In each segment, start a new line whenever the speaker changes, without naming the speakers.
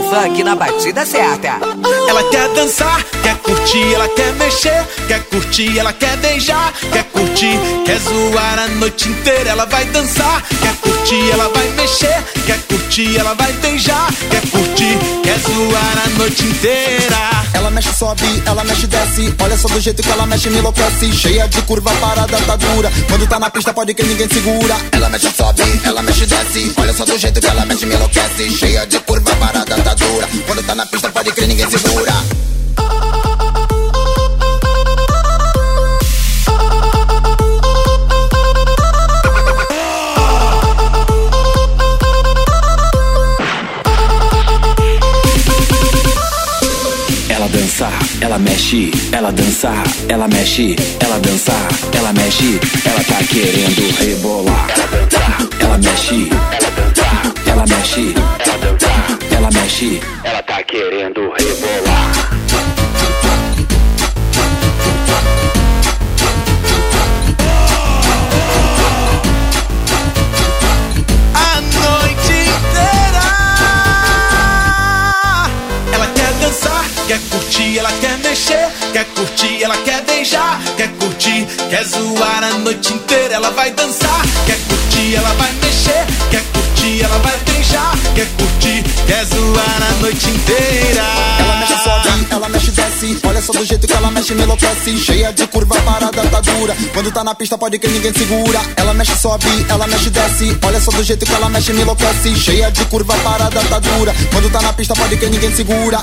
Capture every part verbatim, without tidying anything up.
funk na batida certa.
Ela quer dançar, quer curtir, ela quer mexer, quer curtir, ela quer beijar, quer curtir, quer zoar a noite inteira. Ela vai dançar, quer curtir, ela vai mexer, quer curtir, ela vai beijar, quer curtir, quer zoar a noite inteira.
Ela mexe, sobe, ela mexe, desce. Olha só do jeito que ela mexe, me enlouquece. Cheia de curva, parada, tá dura. Quando tá na pista pode que ninguém segura. Ela mexe, sobe, ela mexe, desce. Olha só do jeito que ela mexe, me enlouquece. Cheia de curva, parada, tá dura. Quando tá na pista pode que ninguém segura.
Ela dança, ela mexe, ela dança, ela mexe, ela dança, ela mexe, ela tá querendo rebolar. Ela dança, ela mexe, ela dança, ela mexe, ela dança, ela mexe, ela tá querendo rebolar.
A noite inteira. Ela quer dançar, quer curtir, ela quer mexer, quer curtir, ela quer beijar, quer curtir, quer zoar a noite inteira. Ela vai dançar, quer curtir, ela vai mexer, quer curtir, ela vai beijar, quer curtir, quer zoar a noite inteira.
Ela mexe, sobe, ela mexe, desce. Olha só do jeito que ela mexe, me enlouquece. Cheia de curva, parada, tá dura. Quando tá na pista pode que ninguém segura. Ela mexe, sobe, ela mexe, desce. Olha só do jeito que ela mexe, me enlouquece. Cheia de curva, parada, tá dura. Quando tá na pista pode que ninguém segura.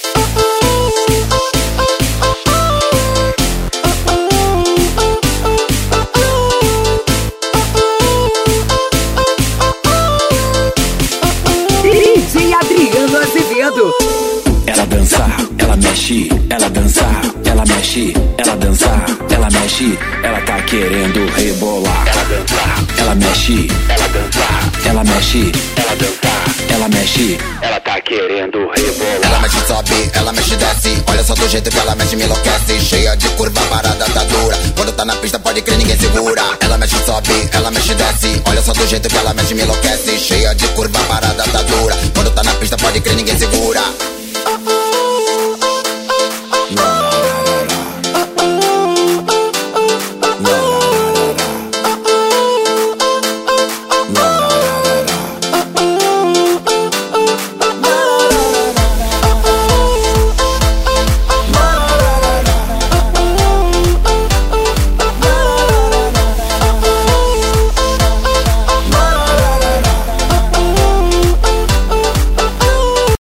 D J Adriano Azevedo.
Ela dança, ela mexe, ela dança, ela mexe, ela dança, ela mexe, ela tá querendo rebolar. Ela dança, ela mexe, ela dança, ela mexe, ela dança, ela mexe, ela tá querendo rebolar.
Ela mexe, sobe, ela mexe, desce. Olha só do jeito que ela mexe, me enlouquece. Cheia de curva, parada, tá dura. Quando tá na pista pode crer, ninguém segura. Ela mexe, sobe, ela mexe, desce. Olha só do jeito que ela mexe, me enlouquece. Cheia de curva, parada, tá dura. Quando tá na pista pode crer, ninguém segura.